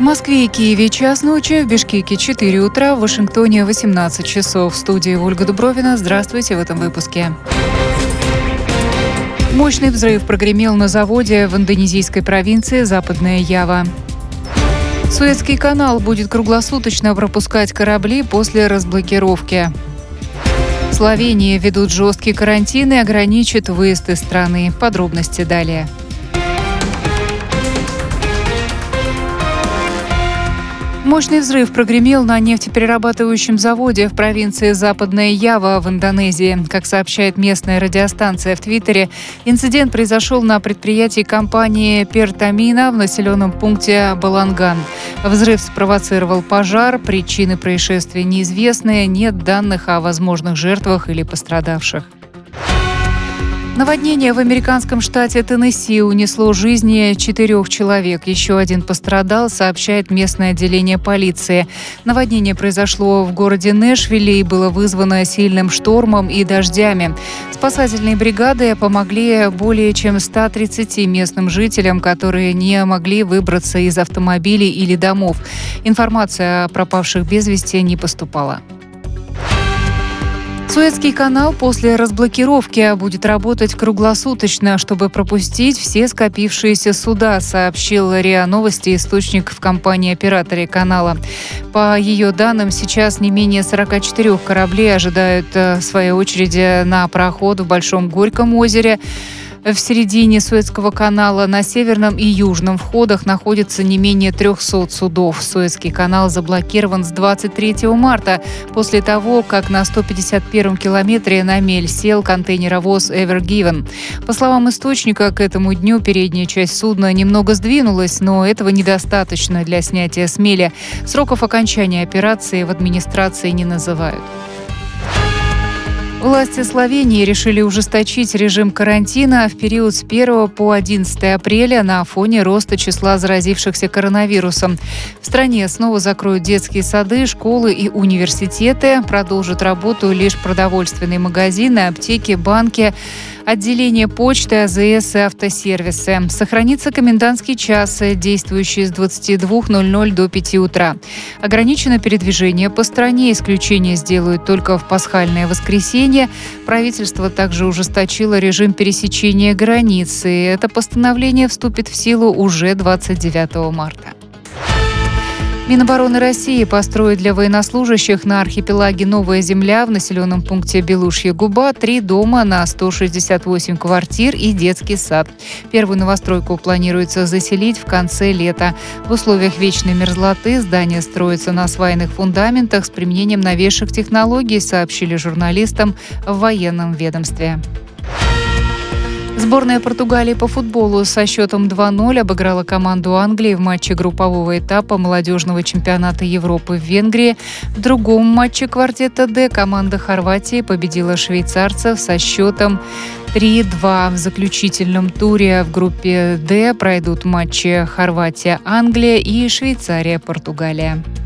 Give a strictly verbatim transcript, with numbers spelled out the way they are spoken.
В Москве и Киеве час ночи, в Бишкеке четыре утра, в Вашингтоне восемнадцать часов. В студии Ольга Дубровина. Здравствуйте в этом выпуске. Мощный взрыв прогремел на заводе в индонезийской провинции Западная Ява. Суэцкий канал будет круглосуточно пропускать корабли после разблокировки. В Словении ведут жесткий карантин и ограничат выезд из страны. Подробности далее. Мощный взрыв прогремел на нефтеперерабатывающем заводе в провинции Западная Ява в Индонезии. Как сообщает местная радиостанция в Твиттере, инцидент произошел на предприятии компании «Пертамина» в населенном пункте Баланган. Взрыв спровоцировал пожар, причины происшествия неизвестны, нет данных о возможных жертвах или пострадавших. Наводнение в американском штате Теннесси унесло жизни четырех человек. Еще один пострадал, сообщает местное отделение полиции. Наводнение произошло в городе Нэшвилле и было вызвано сильным штормом и дождями. Спасательные бригады помогли более чем ста тридцати местным жителям, которые не могли выбраться из автомобилей или домов. Информация о пропавших без вести не поступала. Суэцкий канал после разблокировки будет работать круглосуточно, чтобы пропустить все скопившиеся суда, сообщил РИА Новости источник в компании-операторе канала. По ее данным, сейчас не менее сорока четырёх кораблей ожидают в своей очереди на проход в Большом Горьком озере. В середине Суэцкого канала на северном и южном входах находится не менее трехсот судов. Суэцкий канал заблокирован с двадцать третьего марта, после того, как на сто пятьдесят первом километре на мель сел контейнеровоз Ever Given. По словам источника, к этому дню передняя часть судна немного сдвинулась, но этого недостаточно для снятия с мели. Сроков окончания операции в администрации не называют. Власти Словении решили ужесточить режим карантина в период с первого по одиннадцатое апреля на фоне роста числа заразившихся коронавирусом. В стране снова закроют детские сады, школы и университеты. Продолжат работу лишь продовольственные магазины, аптеки, банки, отделения почты, АЗС и автосервисы. Сохранится комендантский час, действующий с двадцати двух ноль-ноль до пяти утра. Ограничено передвижение по стране, исключение сделают только в пасхальное воскресенье. Правительство также ужесточило режим пересечения границы. Это постановление вступит в силу уже двадцать девятого марта. Минобороны России построит для военнослужащих на архипелаге Новая Земля в населенном пункте Белушья Губа три дома на сто шестьдесят восемь квартир и детский сад. Первую новостройку планируется заселить в конце лета. В условиях вечной мерзлоты здание строится на свайных фундаментах с применением новейших технологий, сообщили журналистам в военном ведомстве. Сборная Португалии по футболу со счетом два ноль обыграла команду Англии в матче группового этапа молодежного чемпионата Европы в Венгрии. В другом матче квартета «Д» команда Хорватии победила швейцарцев со счетом три-два. В заключительном туре в группе «Д» пройдут матчи Хорватия-Англия и Швейцария-Португалия.